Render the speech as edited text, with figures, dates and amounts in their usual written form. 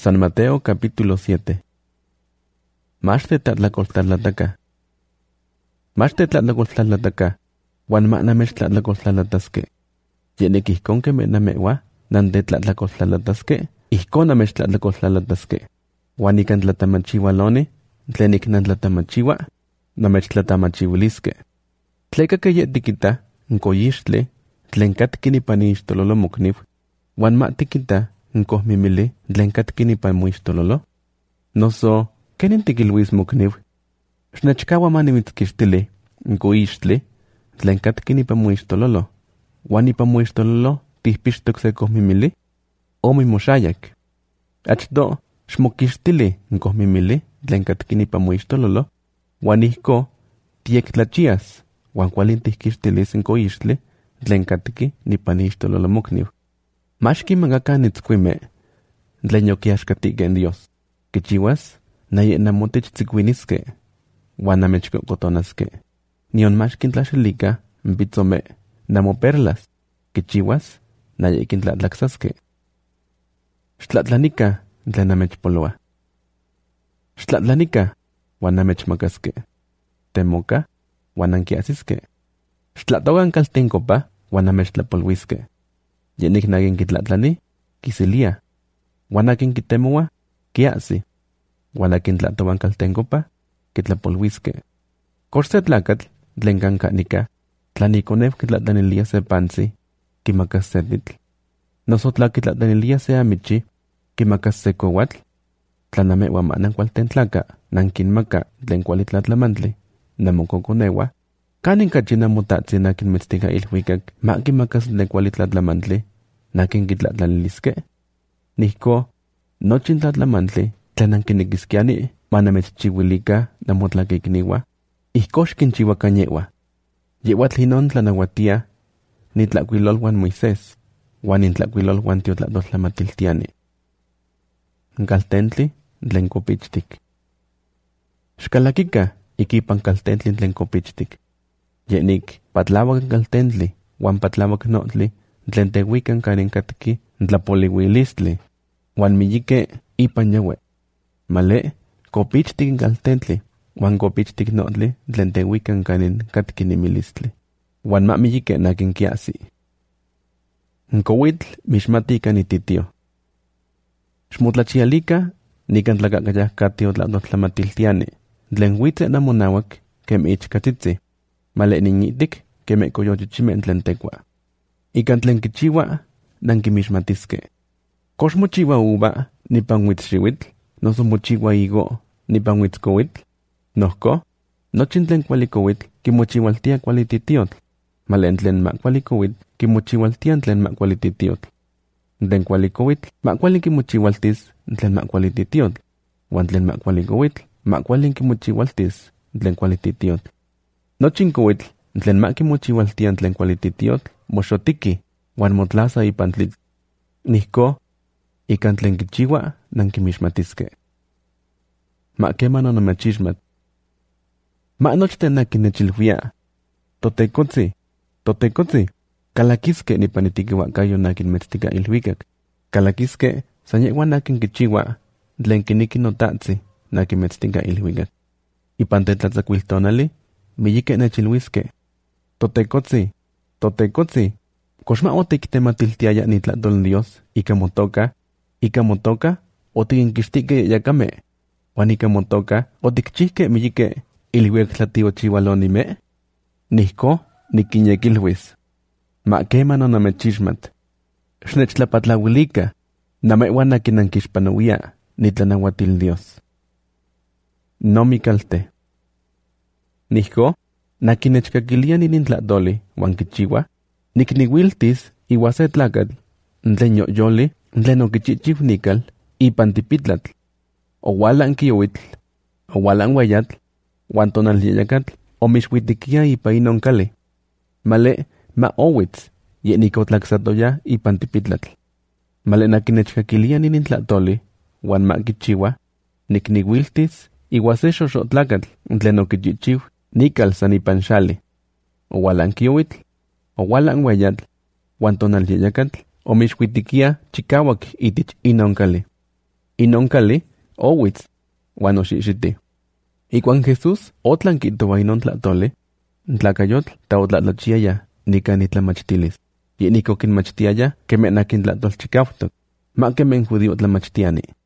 San Mateo capítulo 7. Maxte tlatlakoltlalataka. Maxte tlatlakoltlalataka. Wan ma'namex tlatlakoltlataske. Yenik ihkon keme namewa, nande tlatlakoltlataske, ihkon namex tlatlakoltlataske. Wan ikan tlatamachiwaloni, tlenik nantlatamachiwa, namex tlatamachiwiliske. Tleka ke tikita, nkoyixtle, tlen katki nipan ixtololo mokniw, wan ma tikita, nkohmimili, tlen katki nipan moixtololo. Noso, kenin tikilwis mokniw? Xnechkawa manimitzkixtili, nkoyixtle, tlen katki nipan moixtololo. Wan nipan moixtololo, tihpixtok se kohmimili? Omi moxayak. Achto, xmokixtili nkohmimili, tlen katki nipan moixtololo, wan ihko, tiektlachias, wan kualin tihkixtilis nkoyixtle, tlen katki nipan ixtololo mokniw. Maxkimankakan itzkuime, tlen yokiaxkatike en Dios. Kichiwas, naye namotech tzikuiniske, wan namechkokotonaske. Nion maxkintlaxelika, mpitzome, namoperlas. Kichiwas, naye kintlatlaxaske. Xtlatlanika, tlen namechpoloa. Xtlatlanika, wan namechmakaske. Temoka, wan nankiasiske. Xtlatokan kaltenkopa, wan namechtlapolwiske. Yenik nakin kitlatlani, kisilia. Wan akin kitemoa, kiasi. Wan akin tlatokan kaltenkopa, kitlapolwiske. Kox se tlakatl, tlen kankanika, tlanikonew kitlatlanilia se pansi, kimakas se titl. Noso kitlatlanilia se amichi, kimakas se kowatl. Tlanamehua manankualten tlaka, nankinmaka tlen kuali tlatlamantli, namokokonewa. Kanin kachi namotatzi nakin metztika ilhuikak, ma kimakas tlen kuali tlatlamantli, nakin kitlatlaniliske. Nihko, nochin tlatlamantli, tlen nankinekiskiani, manamechchiwilika namotlakikniwa, ihko xkinchiwakanyewa. Yewatl hinon tlanawatia, nitlakuilolwan Moisés, wan intlakuilolwan tiotlatoltlamatiltiani. Nkaltentli tlen kopichtik. Xkalakika ikipan kaltentli tlen kopichtik. Yenik patlawak kaltentli wan patlawak notli tlen tehuikan kanin katki tlapoliwilistli, wan miyike ipan yawe. Male, kopichtik kaltentli wan kopichtik notli tlen tehuikan kanin katki nimilistli, wan ma miyike nakin kiasi. Nkowitl mixmati ikan ititio. Xmotlachialika, nikan tlakakayahkatio tlatoltlamatiltiani, tlen huitze namonawak, kem ichkatitzi, male niñitik, keme koyochichime tlen tekua. Ikan tlen kichiwa, nankimixmatiske. Kox mochiwa uva, nipan huitzxiwitl, noso mochiwa higo, nipan huitzkowitl, nohko, nochin tlen kuali kowitl, kimochiwaltia kuali titiotl, male tlen ma kuali kowitl, kimochiwaltia tlen ma kuali titiotl. Tlen kuali kowitl, ma kuali kimochiwaltis tlen ma kuali titiotl, wan tlen ma kuali kowitl, ma kuali kimochiwaltis tlen kuali titiotl. Nochin kowitl, tlen ma kimochiwaltia tlen kuali titiotl, moxotiki, wan motlasa ipan tlitl. Nihko, ikan tlen kichiwa, nankimixmatiske. Ma keman onomechixmat. Ma nochten nakinechilhuia. Totekotzi, kalakiske nipan itikiwakayo nakinmetztika ilhuikak. Kalakiske, san yehuan nakin kichiwa, tlen kiniki notatzi, nakinmetztika ilhuikak. Ipan tetlatzakuiltonali, miyike nechilhuiske. Totekotzi, kox ma otiktematiltiaya nitlatol Dios, ika motoka, otikinkixtike yakame, wan ika motoka, otikchihke miyike ilhuikak tlatiochiwalonime. Nihko, nikinyekilhuis. Ma keman onomechixmat. Xnechtlapatlauilika, namehuan nakinankixpanowia, nitlanahuatil Dios. Nomikalte. Nihko, nakinechkakilia nintlatoli, wan kichiwa, nikniwiltis iwa se tlakatl, tlen yoyoli, tlen okichichiw nikal, ipan tipitlatl. Owalan kiowitl, owalan weyatl, wan tonalyeyakatl, omixuitikia ipa inon kali. Male, ma owitz, yenikotlaksatoya ipan tipitlatl. Male nakinechkakilia nintlatoli, wan ma kichiwa, nikniwiltis, iwa se xoxotlakatl, tlen okichichiw, nikal san ipan xali. Owalan kiowitl, owalan weyatl, wan tonalyeyakatl, omixuitikia chikawak itich inon kali. Inon kali, owitz, uan oxixiti. Ikuan Jesús otlan kihtowa inon tlahtoli, tlacayotl taotlatlachiaya nikan itlamachtilis. Yenik okinmachtiaya keme nakin tlahtolchikautok, ma kemen judío tlamachtiani.